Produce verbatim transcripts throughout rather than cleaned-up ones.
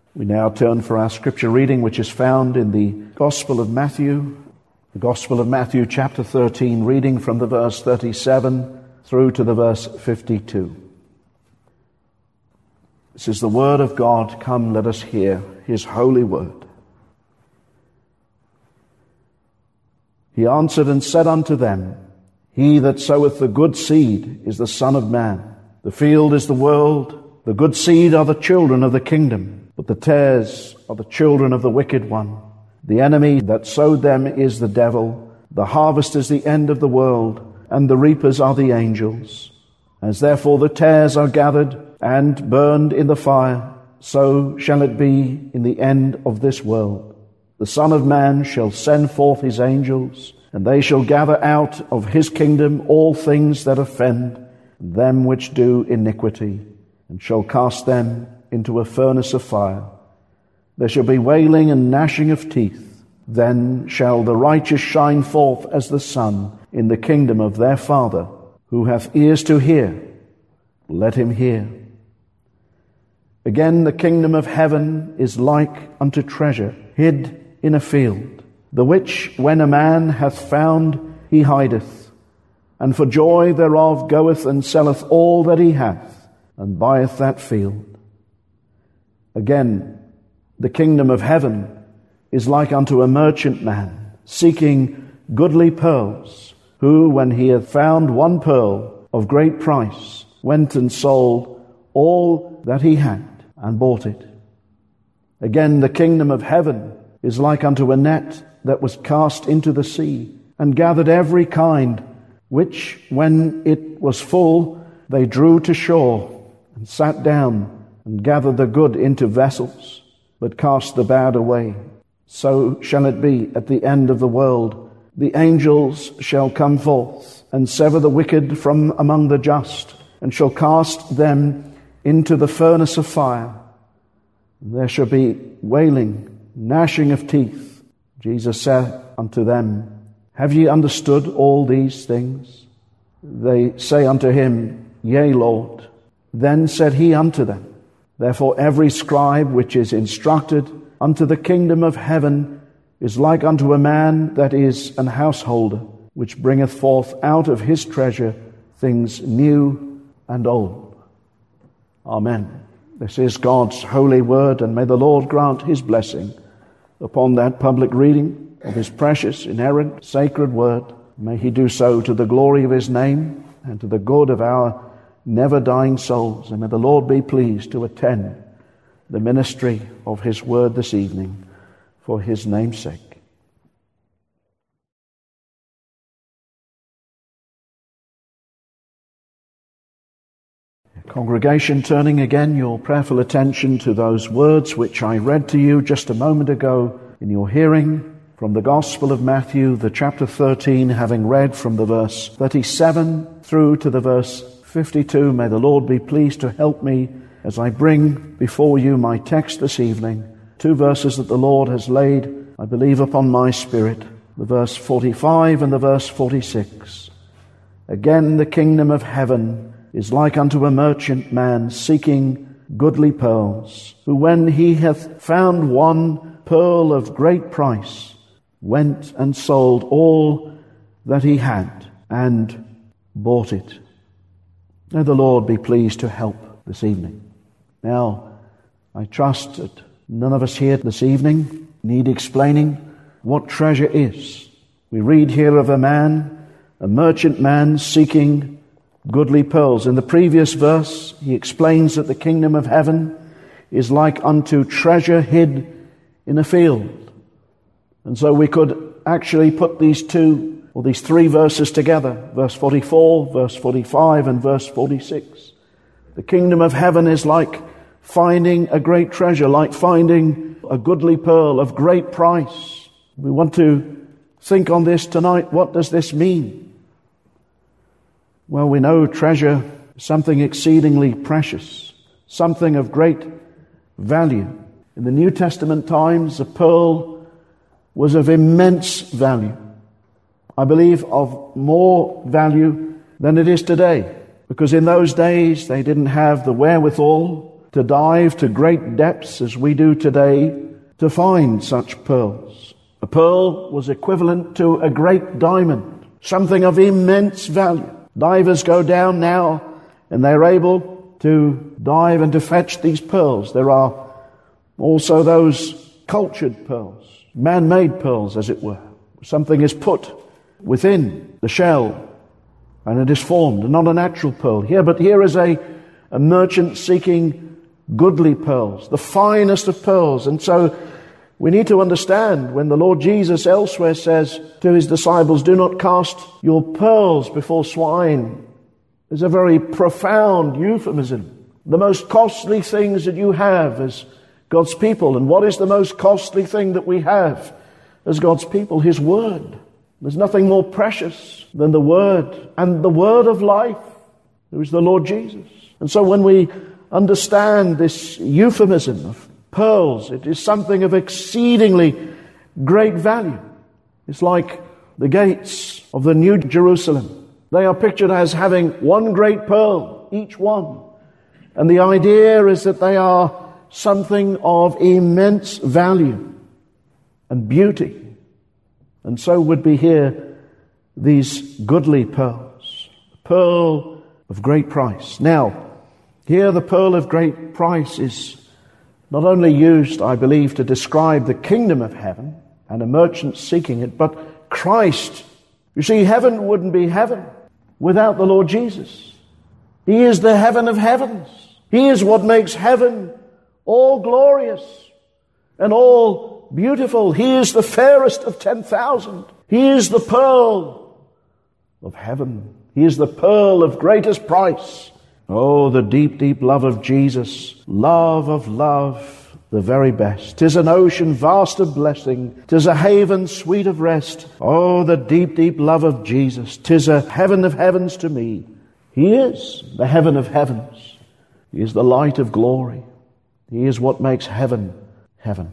We now turn for our scripture reading, which is found in the Gospel of Matthew, the Gospel of Matthew chapter thirteen, reading from the verse thirty-seven through to the verse fifty-two. This is the word of God. Come, let us hear his holy word. He answered and said unto them, He that soweth the good seed is the Son of Man. The field is the world, the good seed are the children of the kingdom. But the tares are the children of the wicked one. The enemy that sowed them is the devil. The harvest is the end of the world, and the reapers are the angels. As therefore the tares are gathered and burned in the fire, so shall it be in the end of this world. The Son of Man shall send forth his angels, and they shall gather out of his kingdom all things that offend, and them which do iniquity, and shall cast them into a furnace of fire. There shall be wailing and gnashing of teeth. Then shall the righteous shine forth as the sun in the kingdom of their Father. Who hath ears to hear, let him hear. Again, the kingdom of heaven is like unto treasure hid in a field, the which when a man hath found, he hideth, and for joy thereof goeth and selleth all that he hath, and buyeth that field. Again, the kingdom of heaven is like unto a merchant man, seeking goodly pearls, who, when he hath found one pearl of great price, went and sold all that he had, and bought it. Again, the kingdom of heaven is like unto a net that was cast into the sea, and gathered every kind, which, when it was full, they drew to shore, and sat down, and gathered the good into vessels, but cast the bad away. So shall it be at the end of the world. The angels shall come forth, and sever the wicked from among the just, and shall cast them into the furnace of fire. And there shall be wailing, gnashing of teeth. Jesus said unto them, Have ye understood all these things? They say unto him, Yea, Lord. Then said he unto them, Therefore every scribe which is instructed unto the kingdom of heaven is like unto a man that is an householder, which bringeth forth out of his treasure things new and old. Amen. This is God's holy word, and may the Lord grant his blessing upon that public reading of his precious, inerrant, sacred word. May he do so to the glory of his name and to the good of our never-dying souls. And may the Lord be pleased to attend the ministry of his word this evening for his name's sake. Congregation, turning again your prayerful attention to those words which I read to you just a moment ago in your hearing from the Gospel of Matthew, the chapter thirteen, having read from the verse thirty-seven through to the verse fifty-two. May the Lord be pleased to help me as I bring before you my text this evening. Two verses that the Lord has laid, I believe, upon my spirit. The verse forty-five and the verse forty-six. Again, the kingdom of heaven is like unto a merchant man seeking goodly pearls, who when he hath found one pearl of great price, went and sold all that he had, and bought it. May the Lord be pleased to help this evening. Now, I trust that none of us here this evening need explaining what treasure is. We read here of a man, a merchant man, seeking goodly pearls. In the previous verse, he explains that the kingdom of heaven is like unto treasure hid in a field. And so we could actually put these two or these three verses together, verse forty-four, verse forty-five, and verse forty-six. The kingdom of heaven is like finding a great treasure, like finding a goodly pearl of great price. We want to think on this tonight. What does this mean? Well, we know treasure is something exceedingly precious, something of great value. In the New Testament times, a pearl was of immense value. I believe of more value than it is today, because in those days they didn't have the wherewithal to dive to great depths as we do today to find such pearls. A pearl was equivalent to a great diamond, something of immense value. Divers go down now and they're able to dive and to fetch these pearls. There are also those cultured pearls, man-made pearls as it were. Something is put within the shell and it is formed, not a natural pearl. Here, but here is a, a merchant seeking goodly pearls, the finest of pearls. And so we need to understand when the Lord Jesus elsewhere says to his disciples, do not cast your pearls before swine. There's a very profound euphemism. The most costly things that you have as God's people. And what is the most costly thing that we have as God's people? His Word. There's nothing more precious than the Word, and the Word of life, who is the Lord Jesus. And so when we understand this euphemism of pearls, it is something of exceedingly great value. It's like the gates of the New Jerusalem. They are pictured as having one great pearl, each one. And the idea is that they are something of immense value and beauty. And so would be here these goodly pearls. The pearl of great price. Now, here the pearl of great price is not only used, I believe, to describe the kingdom of heaven and a merchant seeking it, but Christ. You see, heaven wouldn't be heaven without the Lord Jesus. He is the heaven of heavens. He is what makes heaven all glorious and all beautiful. He is the fairest of ten thousand. He is the pearl of heaven. He is the pearl of greatest price. Oh, the deep, deep love of Jesus. Love of love, the very best. 'Tis an ocean vast of blessing. 'Tis a haven sweet of rest. Oh, the deep, deep love of Jesus. 'Tis a heaven of heavens to me. He is the heaven of heavens. He is the light of glory. He is what makes heaven heaven.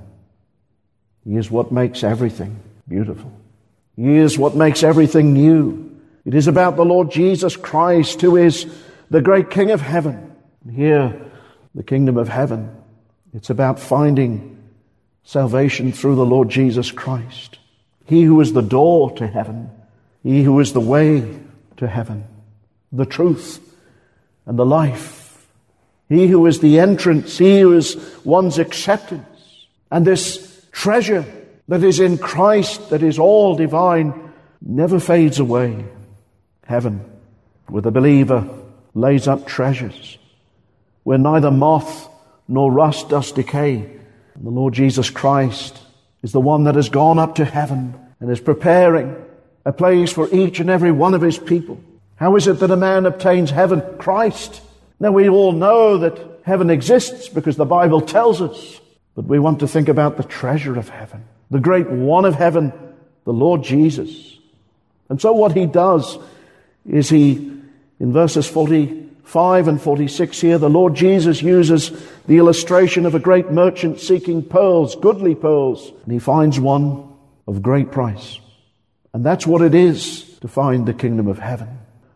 He is what makes everything beautiful. He is what makes everything new. It is about the Lord Jesus Christ, who is the great King of heaven. Here, the kingdom of heaven, it's about finding salvation through the Lord Jesus Christ. He who is the door to heaven, he who is the way to heaven, the truth and the life. He who is the entrance, he who is one's acceptance. And this treasure that is in Christ, that is all divine, never fades away. Heaven, where the believer lays up treasures, where neither moth nor rust does decay. And the Lord Jesus Christ is the one that has gone up to heaven and is preparing a place for each and every one of his people. How is it that a man obtains heaven? Christ. Now we all know that heaven exists because the Bible tells us. But we want to think about the treasure of heaven, the great one of heaven, the Lord Jesus. And so what he does is he, in verses forty-five and forty-six here, the Lord Jesus uses the illustration of a great merchant seeking pearls, goodly pearls, and he finds one of great price. And that's what it is to find the kingdom of heaven.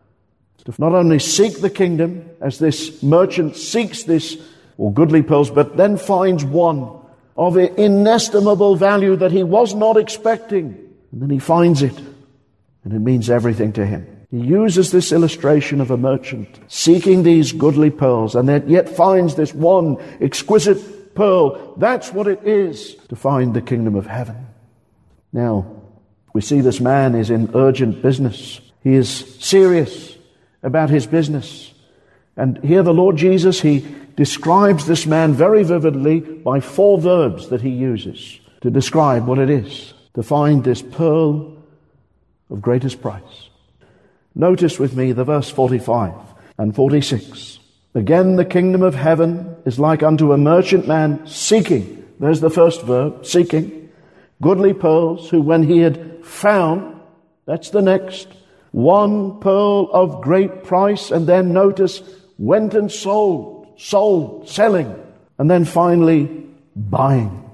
To not only seek the kingdom as this merchant seeks this or goodly pearls, but then finds one of inestimable value that he was not expecting. And then he finds it, and it means everything to him. He uses this illustration of a merchant seeking these goodly pearls, and yet finds this one exquisite pearl. That's what it is to find the kingdom of heaven. Now, we see this man is in urgent business. He is serious about his business. And here the Lord Jesus, he describes this man very vividly by four verbs that he uses to describe what it is to find this pearl of greatest price. Notice with me the verse forty-five and forty-six. Again, the kingdom of heaven is like unto a merchant man seeking. There's the first verb, seeking. Goodly pearls, who when he had found, that's the next, one pearl of great price, and then notice, went and sold. Sold, selling, and then finally buying.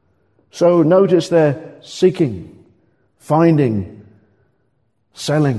So notice they're seeking, finding, selling,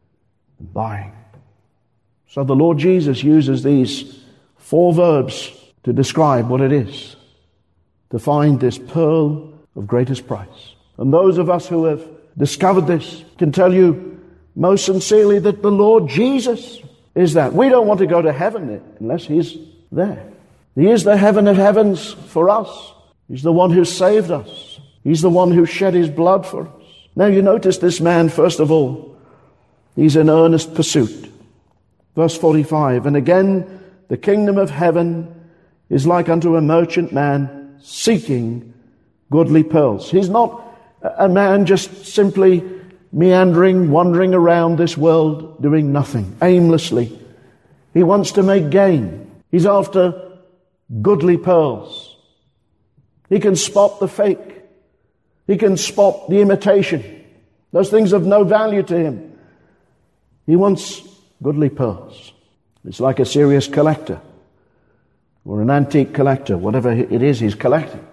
and buying. So the Lord Jesus uses these four verbs to describe what it is to find this pearl of greatest price. And those of us who have discovered this can tell you most sincerely that the Lord Jesus is that. We don't want to go to heaven unless He's there. He is the heaven of heavens for us. He's the one who saved us. He's the one who shed His blood for us. Now you notice this man, first of all, he's in earnest pursuit. Verse forty-five, and again the kingdom of heaven is like unto a merchant man seeking goodly pearls. He's not a man just simply meandering, wandering around this world, doing nothing, aimlessly. He wants to make gain. He's after goodly pearls. He can spot the fake. He can spot the imitation. Those things of no value to him. He wants goodly pearls. It's like a serious collector or an antique collector, whatever it is he's collecting.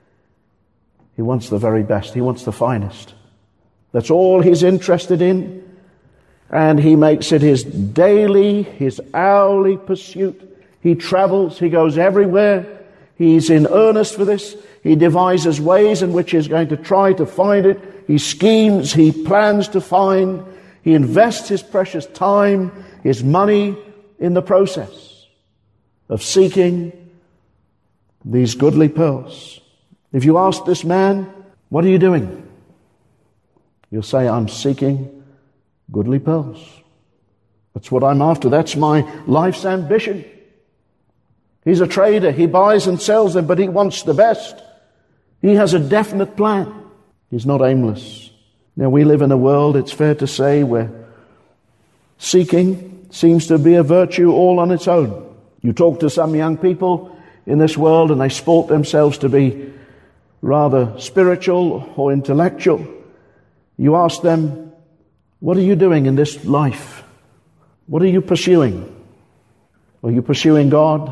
He wants the very best. He wants the finest. That's all he's interested in. And he makes it his daily, his hourly pursuit. He travels. He goes everywhere. He's in earnest for this. He devises ways in which he's going to try to find it. He schemes. He plans to find. He invests his precious time, his money in the process of seeking these goodly pearls. If you ask this man, what are you doing? You'll say, I'm seeking goodly pearls. That's what I'm after. That's my life's ambition. He's a trader. He buys and sells them, but he wants the best. He has a definite plan. He's not aimless. Now, we live in a world, it's fair to say, where seeking seems to be a virtue all on its own. You talk to some young people in this world and they sport themselves to be rather spiritual or intellectual. You ask them, what are you doing in this life? What are you pursuing? Are you pursuing God?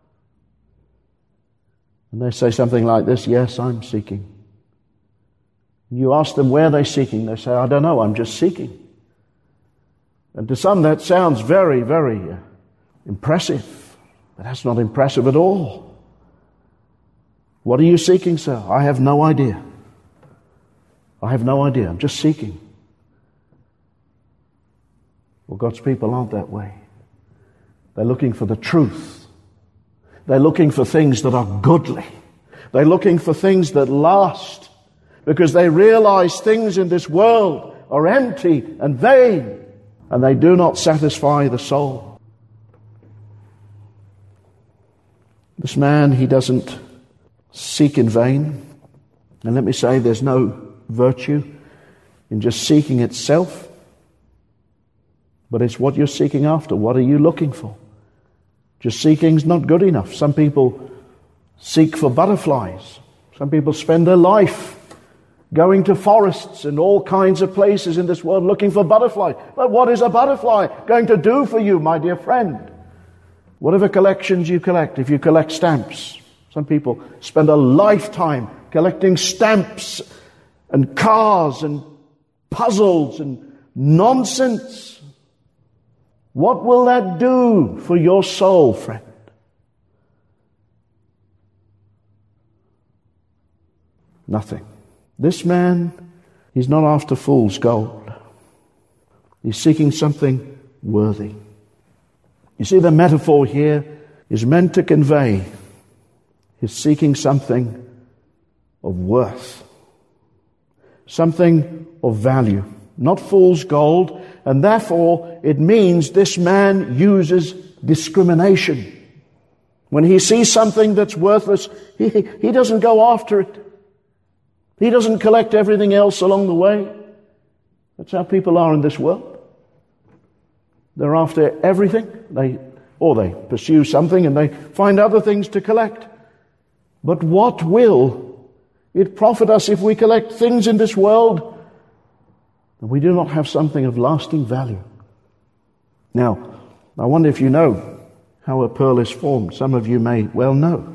And they say something like this, yes, I'm seeking. You ask them where they're seeking. They say, I don't know, I'm just seeking. And to some that sounds very, very uh, impressive. But that's not impressive at all. What are you seeking, sir? I have no idea. I have no idea. I'm just seeking. Well, God's people aren't that way. They're looking for the truth. They're looking for things that are goodly. They're looking for things that last, because they realize things in this world are empty and vain, and they do not satisfy the soul. This man, he doesn't seek in vain. And let me say, there's no virtue in just seeking itself, but it's what you're seeking after. What are you looking for? Just seeking's not good enough. Some people seek for butterflies. Some people spend their life going to forests and all kinds of places in this world looking for butterflies. But what is a butterfly going to do for you, my dear friend? Whatever collections you collect, if you collect stamps, some people spend a lifetime collecting stamps and cars and puzzles and nonsense. What will that do for your soul, friend? Nothing. This man, he's not after fool's gold. He's seeking something worthy. You see, the metaphor here is meant to convey he's seeking something of worth, something of value, not fool's gold, and therefore it means this man uses discrimination. When he sees something that's worthless, he, he doesn't go after it. He doesn't collect everything else along the way. That's how people are in this world. They're after everything, they or they pursue something and they find other things to collect. But what will it profit us if we collect things in this world and we do not have something of lasting value? Now, I wonder if you know how a pearl is formed. Some of you may well know.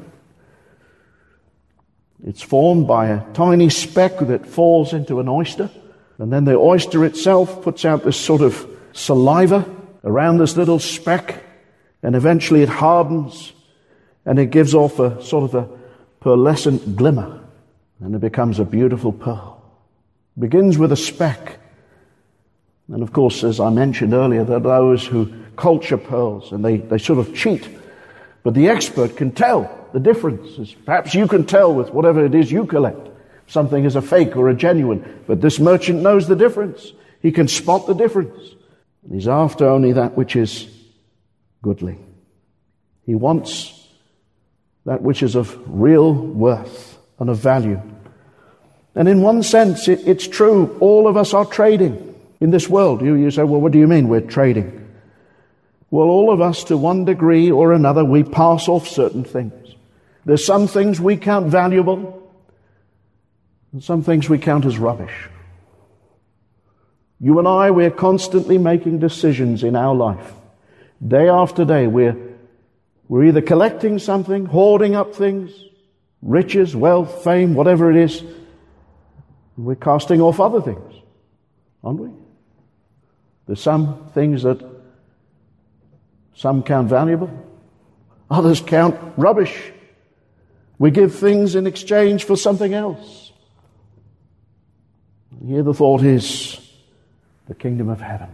It's formed by a tiny speck that falls into an oyster, and then the oyster itself puts out this sort of saliva around this little speck, and eventually it hardens, and it gives off a sort of a pearlescent glimmer, and it becomes a beautiful pearl. It begins with a speck. And of course, as I mentioned earlier, there are those who culture pearls, and they, they sort of cheat. But the expert can tell the differences. Perhaps you can tell with whatever it is you collect. Something is a fake or a genuine. But this merchant knows the difference. He can spot the difference. And he's after only that which is goodly. He wants that which is of real worth and of value. And in one sense, it, it's true. All of us are trading in this world. You, you say, well, what do you mean we're trading? Well, all of us, to one degree or another, we pass off certain things. There's some things we count valuable, and some things we count as rubbish. You and I, we're constantly making decisions in our life. Day after day, we're, we're either collecting something, hoarding up things, riches, wealth, fame, whatever it is. We're casting off other things, aren't we? There's some things that some count valuable, others count rubbish. We give things in exchange for something else. Here the thought is the kingdom of heaven.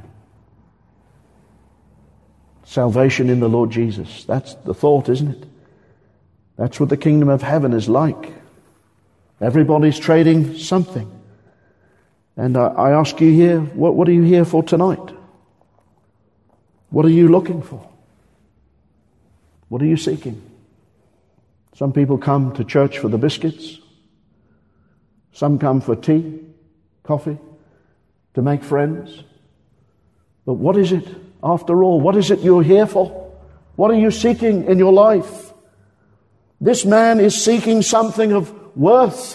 Salvation in the Lord Jesus. That's the thought, isn't it? That's what the kingdom of heaven is like. Everybody's trading something. And I, I ask you here, what, what are you here for tonight? What are you looking for? What are you seeking? Some people come to church for the biscuits. Some come for tea, coffee, to make friends. But what is it, after all? What is it you're here for? What are you seeking in your life? This man is seeking something of worth.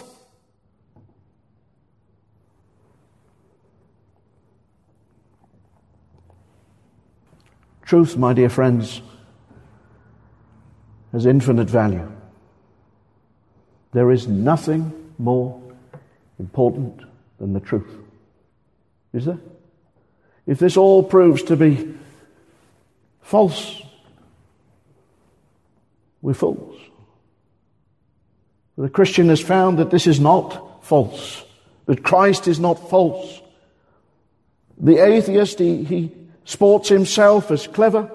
Truth, my dear friends, has infinite value. There is nothing more important than the truth. Is there? If this all proves to be false, we're fools. The Christian has found that this is not false, that Christ is not false. The atheist, he, he sports himself as clever,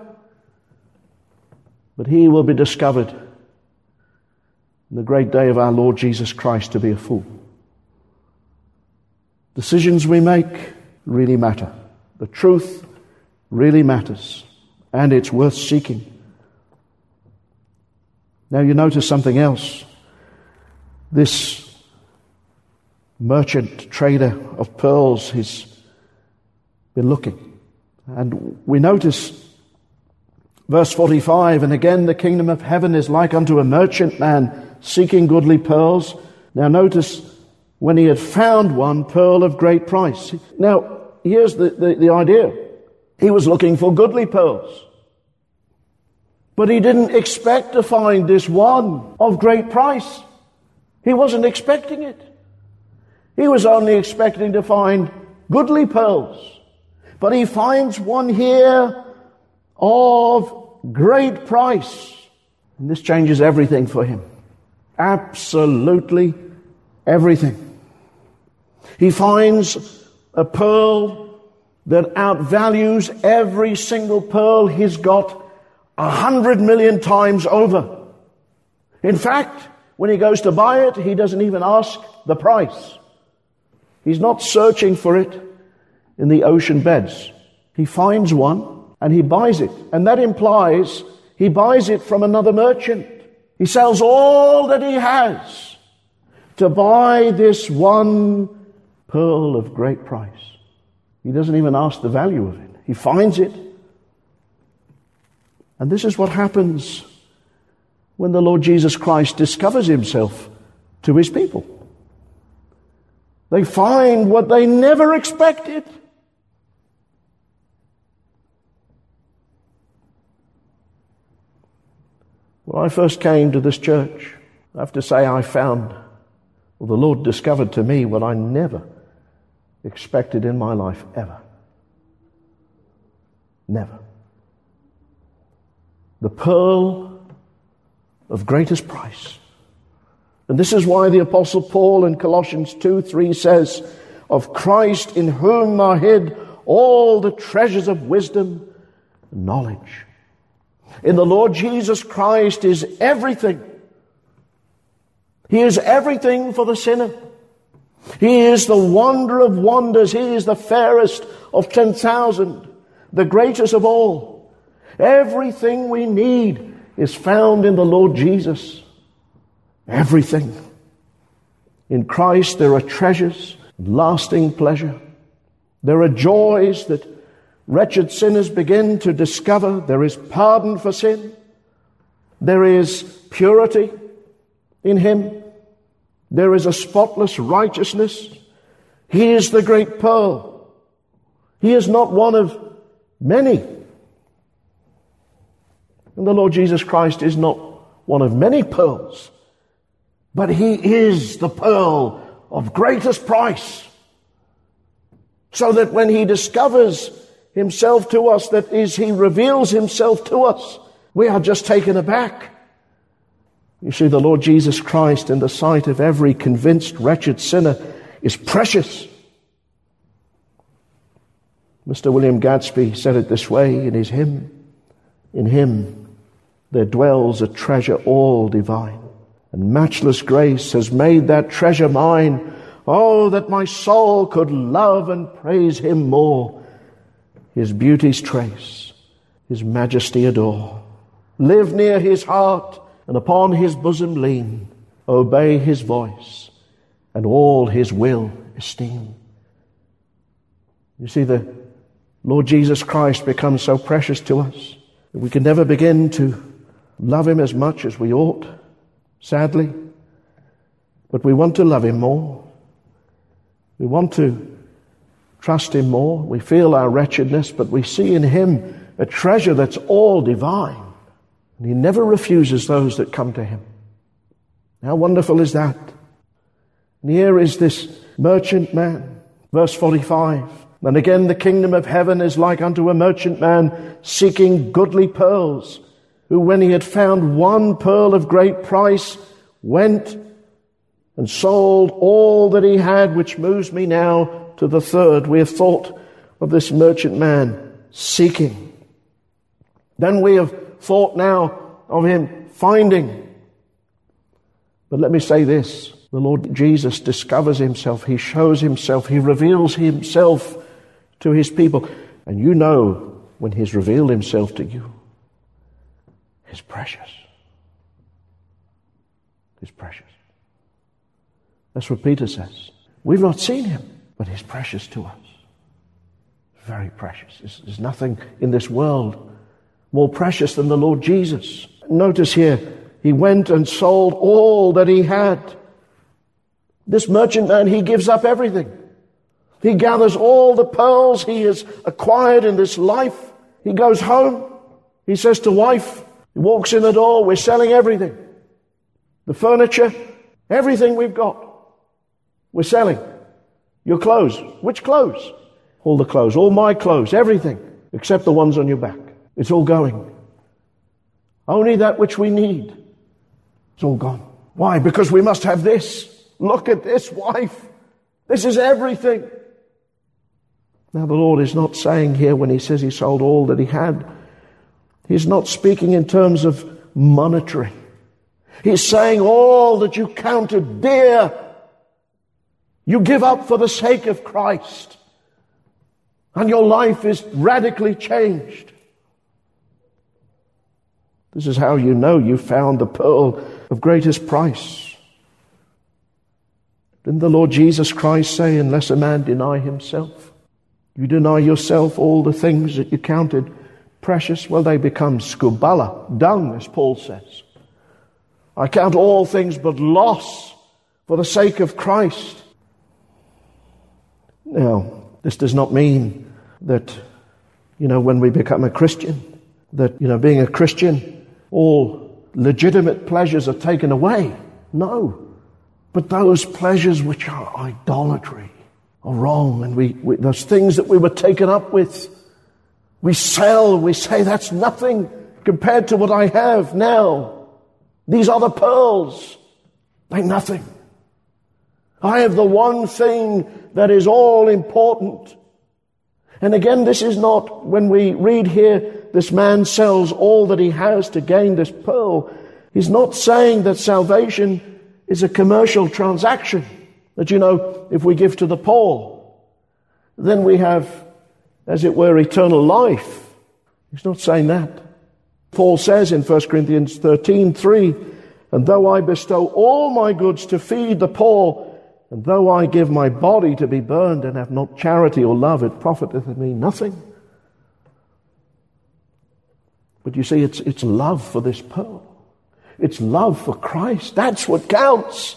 but he will be discovered in the great day of our Lord Jesus Christ to be a fool. Decisions we make really matter. The truth really matters, and it's worth seeking. Now you notice something else. This merchant trader of pearls has been looking. And we notice verse forty-five, and again the kingdom of heaven is like unto a merchant man seeking goodly pearls. Now notice, when he had found one pearl of great price. Now, here's the, the, the idea. He was looking for goodly pearls. But he didn't expect to find this one of great price. He wasn't expecting it. He was only expecting to find goodly pearls. But he finds one here of great price. And this changes everything for him. Absolutely everything. He finds a pearl that outvalues every single pearl he's got a hundred million times over. In fact, when he goes to buy it, he doesn't even ask the price. He's not searching for it in the ocean beds. He finds one and he buys it. And that implies he buys it from another merchant. He sells all that he has to buy this one pearl of great price. He doesn't even ask the value of it. He finds it. And this is what happens when the Lord Jesus Christ discovers himself to his people. They find what they never expected. When I first came to this church, I have to say I found, well, the Lord discovered to me what I never expected in my life ever. Never. The pearl of greatest price. And this is why the Apostle Paul in Colossians two three says, of Christ in whom are hid all the treasures of wisdom and knowledge. In the Lord Jesus Christ is everything. He is everything for the sinner. He is the wonder of wonders. He is the fairest of ten thousand, the greatest of all. Everything we need is found in the Lord Jesus. Everything. In Christ there are treasures, lasting pleasure. There are joys that wretched sinners begin to discover. There is pardon for sin. There is purity in Him. There is a spotless righteousness. He is the great pearl. He is not one of many. And the Lord Jesus Christ is not one of many pearls, but He is the pearl of greatest price. So that when He discovers Himself to us, that is, He reveals Himself to us, we are just taken aback. You see, the Lord Jesus Christ in the sight of every convinced wretched sinner is precious. Mister William Gadsby said it this way in his hymn, in Him there dwells a treasure all divine, and matchless grace has made that treasure mine. Oh, that my soul could love and praise Him more, His beauties trace, His majesty adore, live near His heart, and upon His bosom lean, obey His voice, and all His will esteem. You see, the Lord Jesus Christ becomes so precious to us that we can never begin to love Him as much as we ought, sadly. But we want to love Him more. We want to trust Him more. We feel our wretchedness, but we see in Him a treasure that's all divine. And He never refuses those that come to Him. How wonderful is that? And here is this merchant man. Verse forty-five. And again the kingdom of heaven is like unto a merchant man seeking goodly pearls, who when he had found one pearl of great price, went and sold all that he had, which moves me now to the third. We have thought of this merchant man seeking. Then we have thought now of him finding. But let me say this. The Lord Jesus discovers Himself. He shows Himself. He reveals Himself to His people. And you know when He's revealed Himself to you, He's precious. He's precious. That's what Peter says. We've not seen Him, but He's precious to us. Very precious. There's, there's nothing in this world more precious than the Lord Jesus. Notice here, he went and sold all that he had. This merchant man, he gives up everything. He gathers all the pearls he has acquired in this life. He goes home. He says to wife, he walks in the door, we're selling everything. The furniture, everything we've got, we're selling. Your clothes. Which clothes? All the clothes, all my clothes, everything, except the ones on your back. It's all going. Only that which we need. It's all gone. Why? Because we must have this. Look at this, wife. This is everything. Now the Lord is not saying here when He says He sold all that He had, He's not speaking in terms of monetary. He's saying all that you counted dear, you give up for the sake of Christ. And your life is radically changed. This is how you know you found the pearl of greatest price. Didn't the Lord Jesus Christ say, unless a man deny himself, you deny yourself all the things that you counted precious, well, they become skubala, dung, as Paul says. I count all things but loss for the sake of Christ. Now, this does not mean that, you know, when we become a Christian, that, you know, being a Christian, all legitimate pleasures are taken away. No. But those pleasures which are idolatry are wrong, and we, we those things that we were taken up with, we sell, we say that's nothing compared to what I have now. These other pearls, they're nothing. I have the one thing that is all important. And again, this is not, when we read here, this man sells all that he has to gain this pearl. He's not saying that salvation is a commercial transaction. That, you know, if we give to the poor, then we have, as it were, eternal life. He's not saying that. Paul says in First Corinthians thirteen three, and though I bestow all my goods to feed the poor, and though I give my body to be burned and have not charity or love, it profiteth me nothing. But you see, it's, it's love for this pearl. It's love for Christ. That's what counts.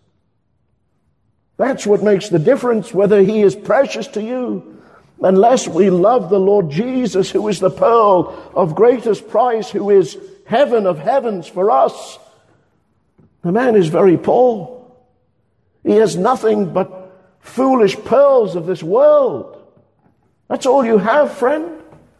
That's what makes the difference, whether he is precious to you. Unless we love the Lord Jesus, who is the pearl of greatest price, who is heaven of heavens for us. The man is very poor. He has nothing but foolish pearls of this world. That's all you have, friend.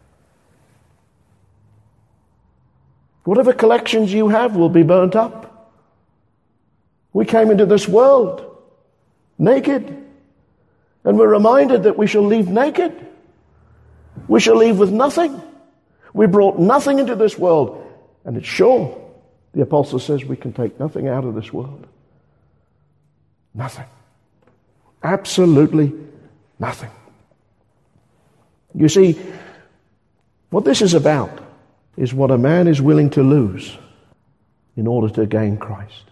Whatever collections you have will be burnt up. We came into this world naked, and we're reminded that we shall leave naked. We shall leave with nothing. We brought nothing into this world, and it's sure, the apostle says, we can take nothing out of this world. Nothing. Absolutely nothing. You see, what this is about is what a man is willing to lose in order to gain Christ.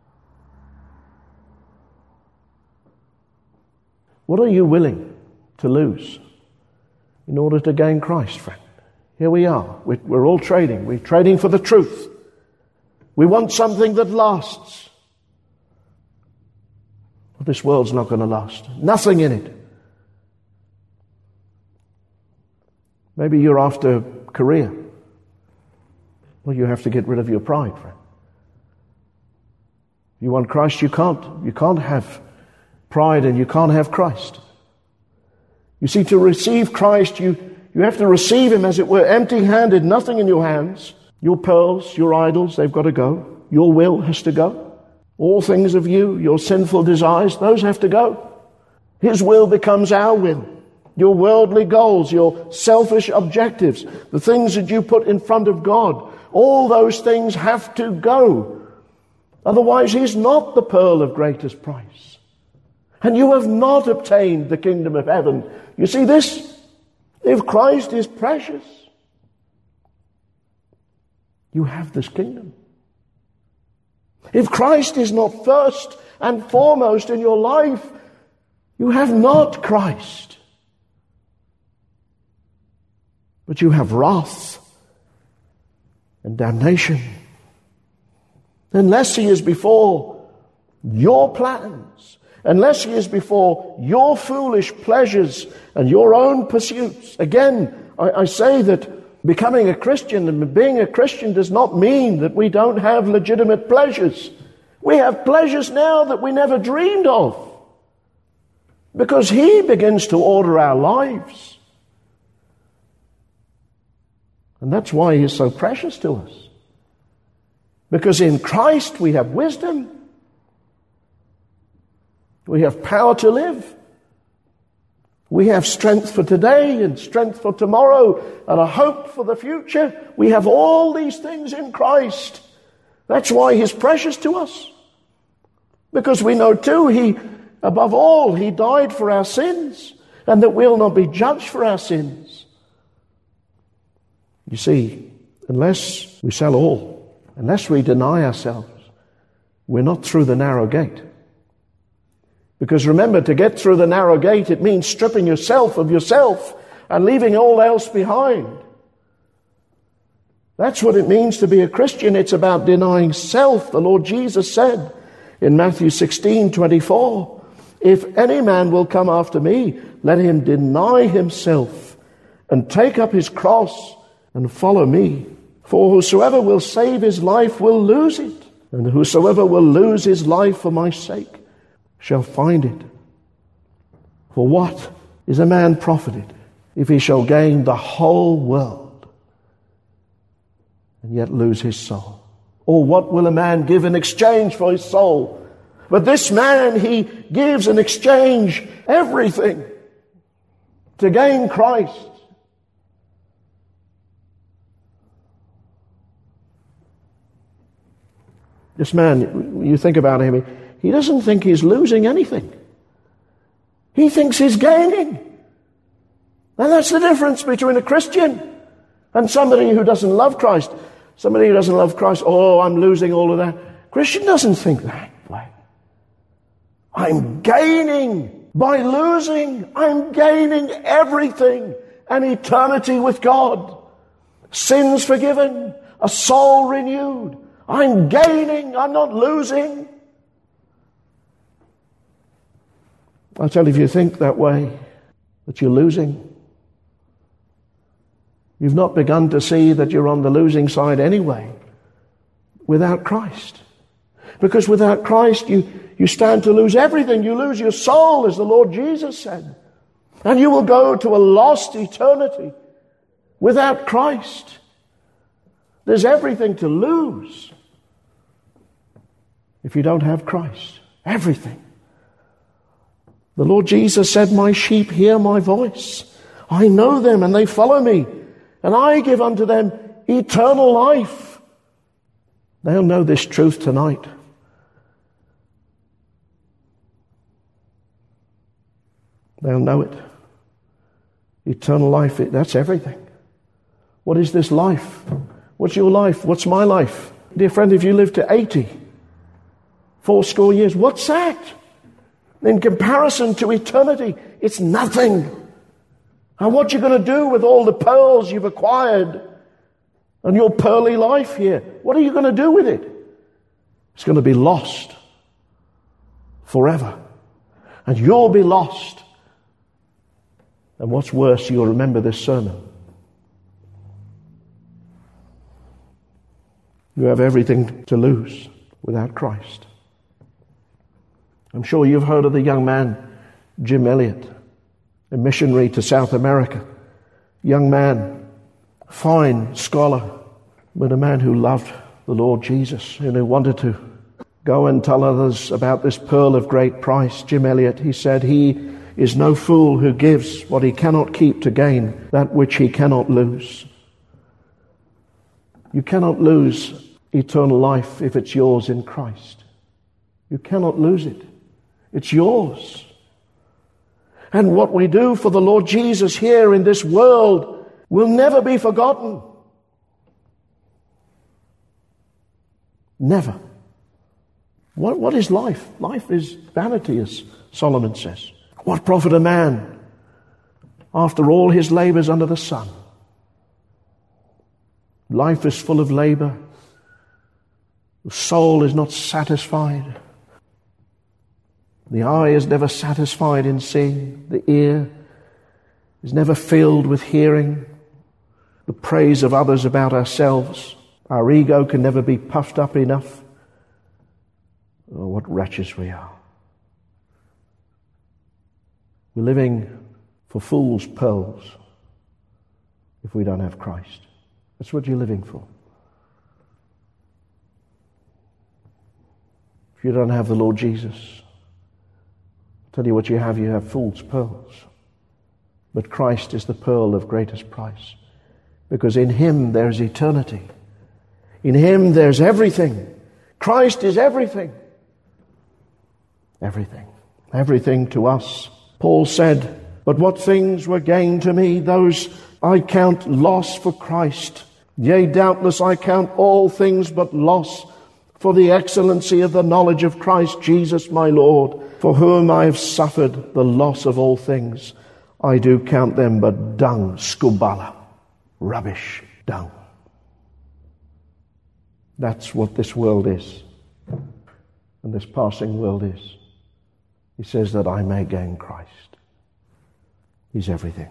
What are you willing to lose in order to gain Christ, friend? Here we are. We're all trading. We're trading for the truth. We want something that lasts. Well, this world's not going to last. Nothing in it. Maybe you're after career. Well, you have to get rid of your pride, friend. You want Christ, you can't. You can't have pride and you can't have Christ. You see, to receive Christ, you, you have to receive him, as it were, empty-handed, nothing in your hands. Your pearls, your idols, they've got to go. Your will has to go. All things of you, your sinful desires, those have to go. His will becomes our will. Your worldly goals, your selfish objectives, the things that you put in front of God, all those things have to go. Otherwise, he's not the pearl of greatest price. And you have not obtained the kingdom of heaven. You see this? If Christ is precious, you have this kingdom. If Christ is not first and foremost in your life, you have not Christ. But you have wrath and damnation. Unless he is before your plans, unless he is before your foolish pleasures and your own pursuits. Again, I, I say that becoming a Christian and being a Christian does not mean that we don't have legitimate pleasures. We have pleasures now that we never dreamed of, because he begins to order our lives. And that's why he's so precious to us. Because in Christ we have wisdom. We have power to live. We have strength for today and strength for tomorrow and a hope for the future. We have all these things in Christ. That's why he's precious to us. Because we know too, he, above all, he died for our sins, and that we'll not be judged for our sins. You see, unless we sell all, unless we deny ourselves, we're not through the narrow gate. Because remember, to get through the narrow gate, it means stripping yourself of yourself and leaving all else behind. That's what it means to be a Christian. It's about denying self. The Lord Jesus said in Matthew sixteen twenty-four, if any man will come after me, let him deny himself and take up his cross and follow me. For whosoever will save his life will lose it, and whosoever will lose his life for my sake shall find it. For what is a man profited if he shall gain the whole world and yet lose his soul? Or what will a man give in exchange for his soul? But this man, he gives in exchange everything to gain Christ. This man, you think about him, he doesn't think he's losing anything. He thinks he's gaining. And that's the difference between a Christian and somebody who doesn't love Christ. Somebody who doesn't love Christ, oh, I'm losing all of that. Christian doesn't think that way. I'm gaining by losing. I'm gaining everything. An eternity with God. Sins forgiven. A soul renewed. I'm gaining. I'm not losing. I tell you, if you think that way, that you're losing. You've not begun to see that you're on the losing side anyway, without Christ. Because without Christ, you, you stand to lose everything. You lose your soul, as the Lord Jesus said. And you will go to a lost eternity without Christ. There's everything to lose if you don't have Christ. Everything. The Lord Jesus said, my sheep hear my voice. I know them and they follow me. And I give unto them eternal life. They'll know this truth tonight. They'll know it. Eternal life, that's everything. What is this life? What's your life? What's my life? Dear friend, if you live to eighty, four score years, what's that? In comparison to eternity, it's nothing. And what you're going to do with all the pearls you've acquired and your pearly life here, what are you going to do with it? It's going to be lost forever. And you'll be lost. And what's worse, you'll remember this sermon. You have everything to lose without Christ. I'm sure you've heard of the young man, Jim Elliot, a missionary to South America. Young man, fine scholar, but a man who loved the Lord Jesus and who wanted to go and tell others about this pearl of great price. Jim Elliot, he said, he is no fool who gives what he cannot keep to gain that which he cannot lose. You cannot lose eternal life if it's yours in Christ. You cannot lose it. It's yours. And what we do for the Lord Jesus here in this world will never be forgotten. Never. What, what is life? Life is vanity, as Solomon says. What profit a man after all his labors under the sun? Life is full of labor. The soul is not satisfied. The eye is never satisfied in seeing. The ear is never filled with hearing the praise of others about ourselves. Our ego can never be puffed up enough. Oh, what wretches we are. We're living for fool's pearls if we don't have Christ. That's what you're living for. If you don't have the Lord Jesus, I'll tell you what you have, you have fool's pearls. But Christ is the pearl of greatest price, because in Him there's eternity. In Him there's everything. Christ is everything. Everything. Everything to us. Paul said, but what things were gain to me, those I count loss for Christ. Yea, doubtless I count all things but loss for the excellency of the knowledge of Christ Jesus my Lord, for whom I have suffered the loss of all things. I do count them but dung, skubala, rubbish, dung. That's what this world is, and this passing world is. He says that I may gain Christ. He's everything.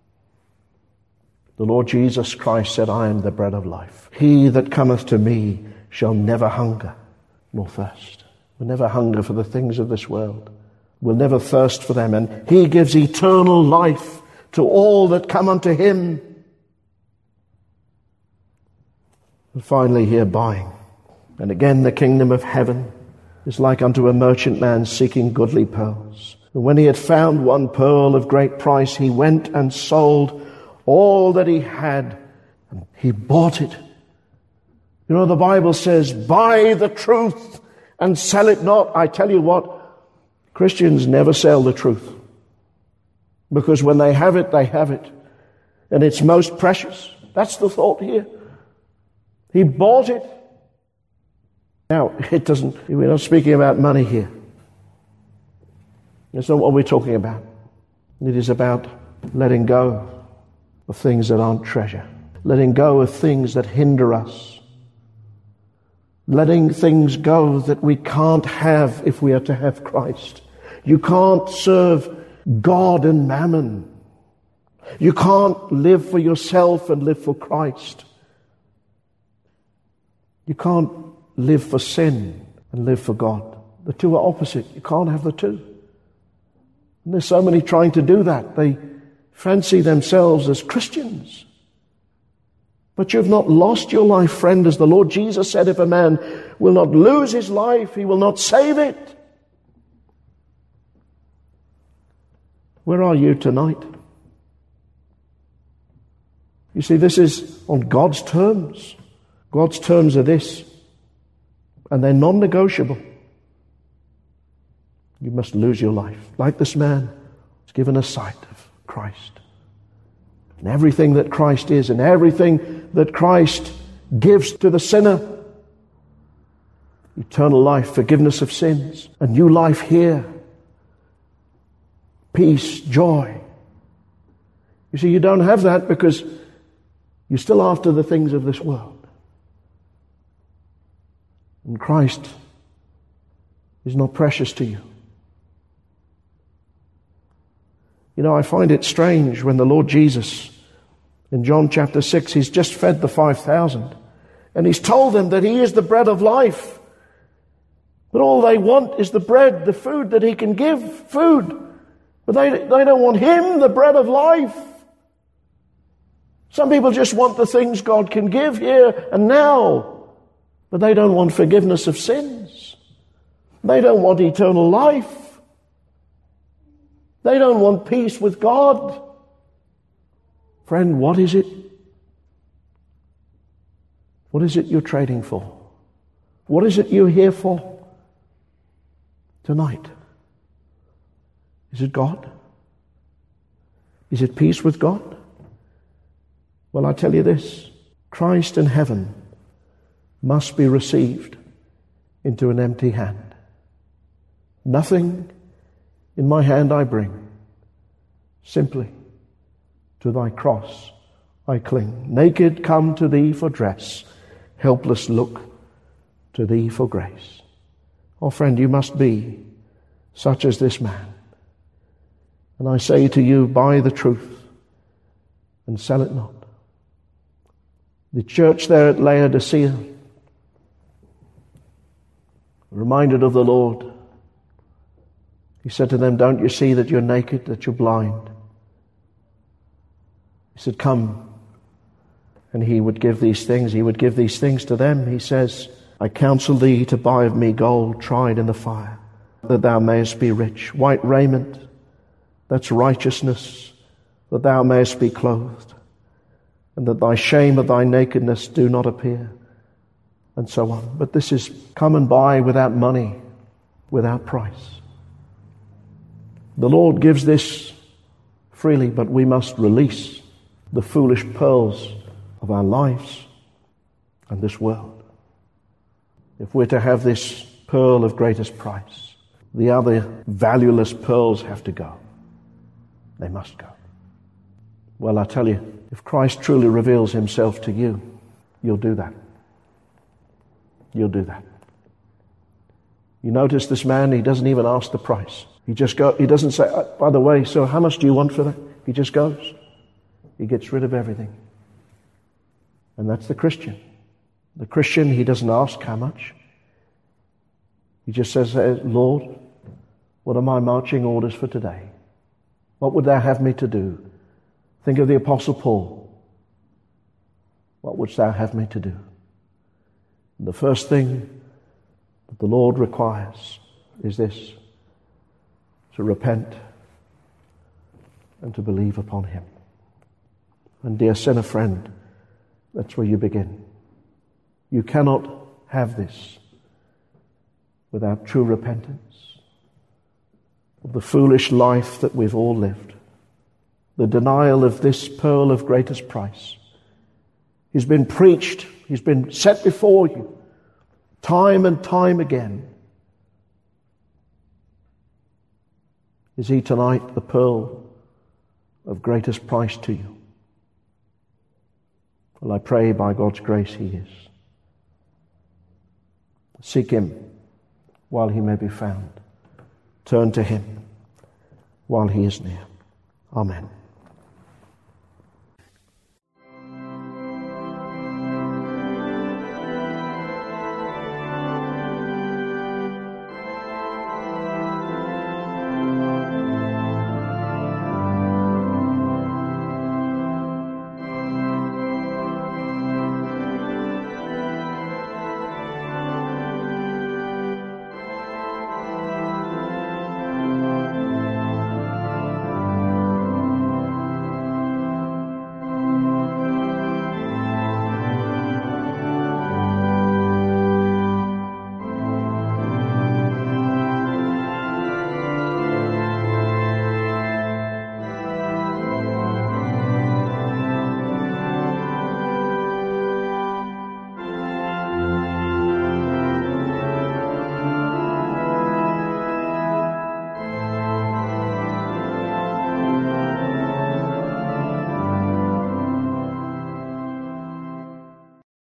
The Lord Jesus Christ said, I am the bread of life. He that cometh to me shall never hunger nor thirst. Will never hunger for the things of this world. Will never thirst for them. And He gives eternal life to all that come unto Him. And finally here, buying. And again, the kingdom of heaven is like unto a merchant man seeking goodly pearls. And when he had found one pearl of great price, he went and sold all that he had, and he bought it. You know, the Bible says, buy the truth and sell it not. I tell you what, Christians never sell the truth. Because when they have it, they have it. And it's most precious. That's the thought here. He bought it. Now, it doesn't, we're not speaking about money here. That's not what we're talking about. It is about letting go of things that aren't treasure. Letting go of things that hinder us. Letting things go that we can't have if we are to have Christ. You can't serve God and mammon. You can't live for yourself and live for Christ. You can't live for sin and live for God. The two are opposite. You can't have the two. And there's so many trying to do that. They fancy themselves as Christians. But you've not lost your life, friend. As the Lord Jesus said, if a man will not lose his life, he will not save it. Where are you tonight? You see, this is on God's terms. God's terms are this, and they're non-negotiable. You must lose your life. Like this man was given a sight of Christ. And everything that Christ is, and everything that Christ gives to the sinner. Eternal life, forgiveness of sins, a new life here. Peace, joy. You see, you don't have that because you're still after the things of this world. And Christ is not precious to you. You know, I find it strange when the Lord Jesus, in John chapter six, he's just fed the five thousand. And he's told them that he is the bread of life. But all they want is the bread, the food that he can give, food. But they, they don't want him, the bread of life. Some people just want the things God can give here and now. But they don't want forgiveness of sins. They don't want eternal life. They don't want peace with God. Friend, what is it? What is it you're trading for? What is it you're here for tonight? Is it God? Is it peace with God? Well, I tell you this, Christ and heaven must be received into an empty hand. Nothing in my hand I bring, simply to thy cross I cling. Naked come to thee for dress, helpless look to thee for grace. Oh friend, you must be such as this man. And I say to you, buy the truth and sell it not. The church there at Laodicea, reminded of the Lord, he said to them, don't you see that you're naked, that you're blind? He said, come. And he would give these things, he would give these things to them. He says, I counsel thee to buy of me gold tried in the fire, that thou mayest be rich, white raiment, that's righteousness, that thou mayest be clothed, and that thy shame of thy nakedness do not appear, and so on. But this is come and buy without money, without price. The Lord gives this freely, but we must release the foolish pearls of our lives and this world. If we're to have this pearl of greatest price, the other valueless pearls have to go. They must go. Well, I tell you, if Christ truly reveals himself to you, you'll do that. You'll do that. You notice this man, he doesn't even ask the price. He just go. He doesn't say, oh, by the way, so how much do you want for that? He just goes. He gets rid of everything. And that's the Christian. The Christian, he doesn't ask how much. He just says, Lord, what are my marching orders for today? What would thou have me to do? Think of the Apostle Paul. What wouldst thou have me to do? The first thing that the Lord requires is this: to repent and to believe upon him. And dear sinner friend, that's where you begin. You cannot have this without true repentance of the foolish life that we've all lived, the denial of this pearl of greatest price. He's been preached, he's been set before you time and time again. Is he tonight the pearl of greatest price to you? Well, I pray by God's grace he is. Seek him while he may be found. Turn to him while he is near. Amen.